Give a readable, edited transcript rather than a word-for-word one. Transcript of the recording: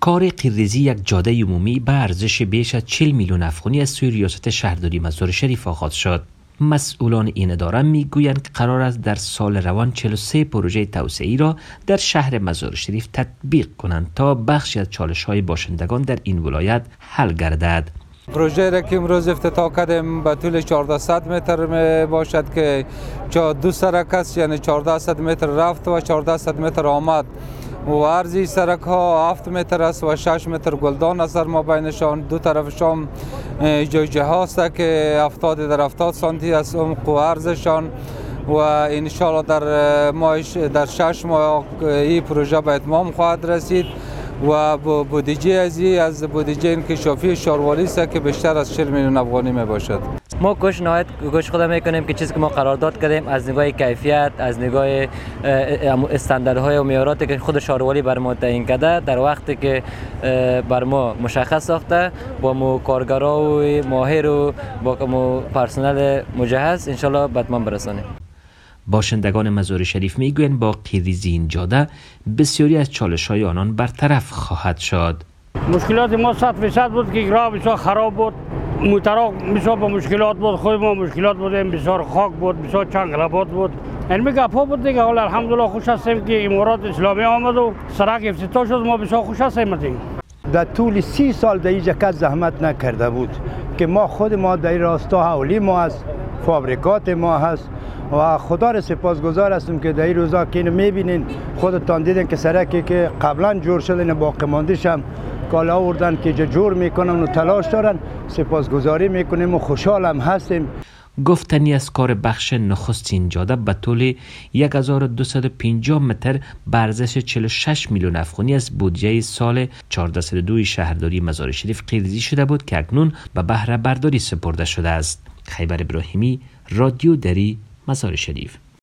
کار قیرریزی یک جاده عمومی به ارزش بیش از 40 میلیون افغانی از سوی ریاست شهرداری مزار شریف آغاز شد. مسئولان این اداره میگویند که قرار است در سال روان 43 پروژه توسعه‌ای را در شهر مزار شریف تطبیق کنند تا بخشی از چالش‌های باشندگان در این ولایت حل گردد. پروژه را که امروز افتتاح کردیم به طول 1400 متر می باشد که دو سرک است، یعنی 1400 متر رفت و 1400 متر آمد و عرضی سرک ها 7 متر است و 6 متر گلدان است در مابینشان. دو طرفشان جوجه هاست که 70 در 70 سانتی است عمق و عرضشان و ان شاء الله در 6 ماه این پروژه به اتمام خواهد رسید و بودجه از بودجه انکشافی شاروالی است که بیشتر از 40 میلیون افغانی می باشد. ما کوشش خود میکنیم که چیزی که ما قرارداد کردیم از نگاه کیفیت، از نگاه استانداردهای و معیارات که خود شاروالی بر ما تعیین کرده در وقتی که بر ما مشخص ساخته با مو کارگرا و ماهر و با مو پرسنل مجهز ان شاء الله به اتمام برسانیم. باشندگان مزار شریف میگویند با قیرریزی این جاده بسیاری از چالش‌های آنان برطرف خواهد شد. مشکلات ما 100% بود که راه بسیار خراب بود، موترها بسیار با مشکلات بود، خود ما مشکلات بودیم، بسیار خاک بود، بسیار چنگلبات بود. این گپا بود دیگه. حالا الحمدلله خوش هستیم که امارات اسلامی آمد و سرک افتتاح شد، ما بسیار خوش هستیم. در طول 30 سال در اینجا کس زحمت نکرده بود که ما خود ما در راستا حولی ما هست، فابریکات ما هست و خدا را سپاسگزار هستم که در این روزا که اینو میبینین خودتان دیدین که سرکی که قبلا جور شده اینو باقی مانده‌ش هم کالا آوردن که جور میکنن و تلاش دارن. سپاسگزاری میکنیم و خوشحالم هستیم. گفتنی از کار بخش نخست این جاده به طول 1250 متر به ارزش 46 میلیون افغانی از بودجه سال 1402 شهرداری مزار شریف قیرریزی شده بود که اکنون به بهره برداری سپرده شده است. خیبر ابراهیمی، رادیو دری، مزار شریف.